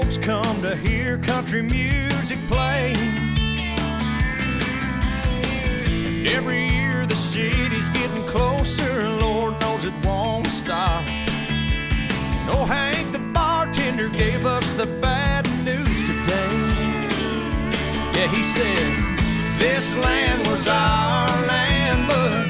folks come to hear country music play. And every year the city's getting closer, Lord knows it won't stop. Oh, Hank, the bartender, gave us the bad news today. Yeah, he said, this land was our land, but